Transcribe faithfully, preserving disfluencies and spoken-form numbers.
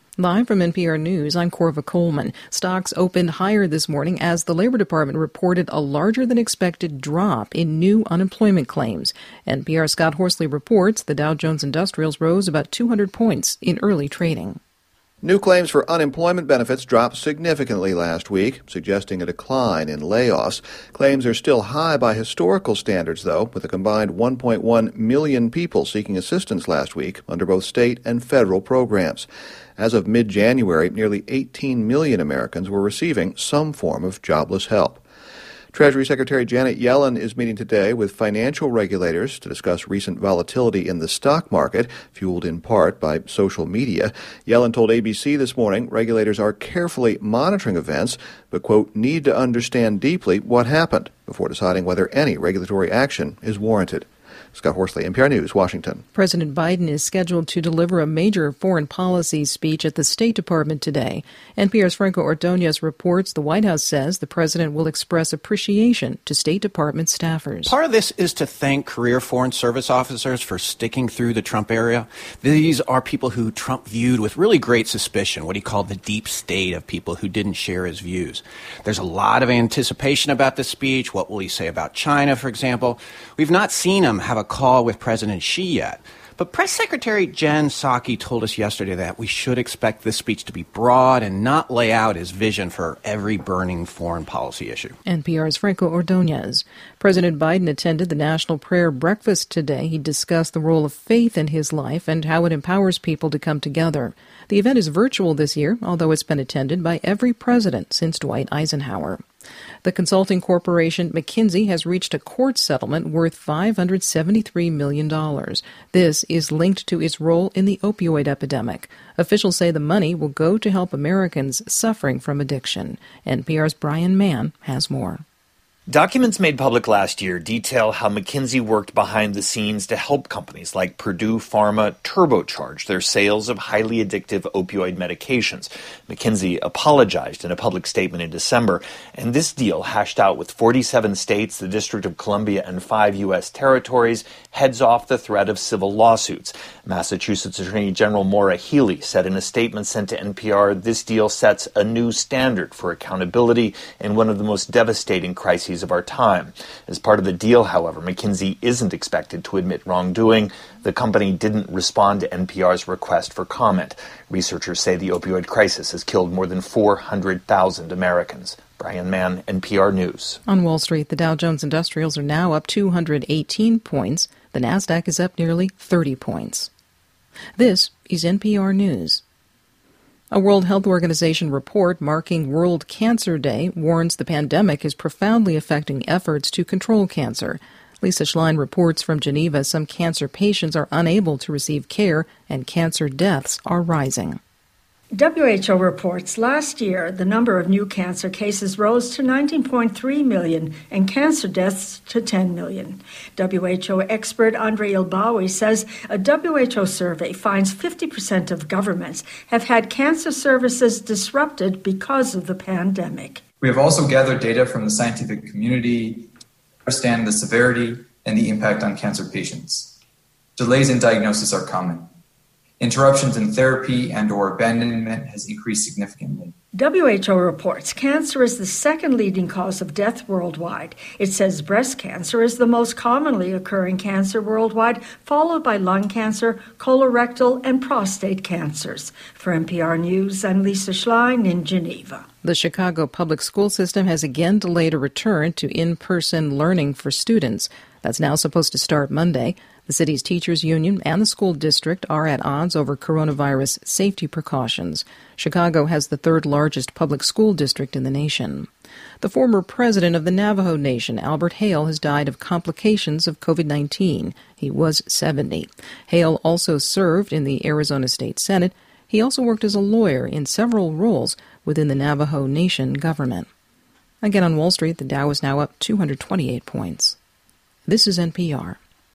Live from N P R News, I'm Corva Coleman. Stocks opened higher this morning as the Labor Department reported a larger-than-expected drop in new unemployment claims. N P R's Scott Horsley reports the Dow Jones Industrials rose about two hundred points in early trading. New claims for unemployment benefits dropped significantly last week, suggesting a decline in layoffs. Claims are still high by historical standards, though, with a combined one point one million people seeking assistance last week under both state and federal programs. As of mid-January, nearly eighteen million Americans were receiving some form of jobless help. Treasury Secretary Janet Yellen is meeting today with financial regulators to discuss recent volatility in the stock market, fueled in part by social media. Yellen told A B C this morning regulators are carefully monitoring events, but, quote, need to understand deeply what happened before deciding whether any regulatory action is warranted. Scott Horsley, N P R News, Washington. President Biden is scheduled to deliver a major foreign policy speech at the State Department today. N P R's Franco Ordonez reports the White House says the president will express appreciation to State Department staffers. Part of this is to thank career Foreign Service officers for sticking through the Trump era. These are people who Trump viewed with really great suspicion, what he called the deep state of people who didn't share his views. There's a lot of anticipation about this speech. What will he say about China, for example? We've not seen him have a call with President Xi yet. But Press Secretary Jen Psaki told us yesterday that we should expect this speech to be broad and not lay out his vision for every burning foreign policy issue. N P R's Franco Ordonez. President Biden attended the National Prayer Breakfast today. He discussed the role of faith in his life and how it empowers people to come together. The event is virtual this year, although it's been attended by every president since Dwight Eisenhower. The consulting corporation McKinsey has reached a court settlement worth five hundred seventy-three million dollars. This is linked to its role in the opioid epidemic. Officials say the money will go to help Americans suffering from addiction. N P R's Brian Mann has more. Documents made public last year detail how McKinsey worked behind the scenes to help companies like Purdue Pharma turbocharge their sales of highly addictive opioid medications. McKinsey apologized in a public statement in December, and this deal, hashed out with forty-seven states, the District of Columbia, and five U S territories, heads off the threat of civil lawsuits. Massachusetts Attorney General Maura Healey said in a statement sent to N P R, this deal sets a new standard for accountability in one of the most devastating crises of our time. As part of the deal, however, McKinsey isn't expected to admit wrongdoing. The company didn't respond to N P R's request for comment. Researchers say the opioid crisis has killed more than four hundred thousand Americans. Brian Mann, N P R News. On Wall Street, the Dow Jones Industrials are now up two hundred eighteen points. The Nasdaq is up nearly thirty points. This is N P R News. A World Health Organization report marking World Cancer Day warns the pandemic is profoundly affecting efforts to control cancer. Lisa Schlein reports from Geneva some cancer patients are unable to receive care and cancer deaths are rising. W H O reports last year the number of new cancer cases rose to nineteen point three million and cancer deaths to ten million. W H O expert Andre Ilbawi says a W H O survey finds fifty percent of governments have had cancer services disrupted because of the pandemic. We have also gathered data from the scientific community to understand the severity and the impact on cancer patients. Delays in diagnosis are common. Interruptions in therapy and or abandonment has increased significantly. W H O reports cancer is the second leading cause of death worldwide. It says breast cancer is the most commonly occurring cancer worldwide, followed by lung cancer, colorectal, and prostate cancers. For N P R News, I'm Lisa Schlein in Geneva. The Chicago public school system has again delayed a return to in-person learning for students. That's now supposed to start Monday. The city's teachers union and the school district are at odds over coronavirus safety precautions. Chicago has the third largest public school district in the nation. The former president of the Navajo Nation, Albert Hale, has died of complications of covid nineteen. He was seventy. Hale also served in the Arizona State Senate. He also worked as a lawyer in several roles within the Navajo Nation government. Again on Wall Street, the Dow is now up two hundred twenty-eight points. This is N P R.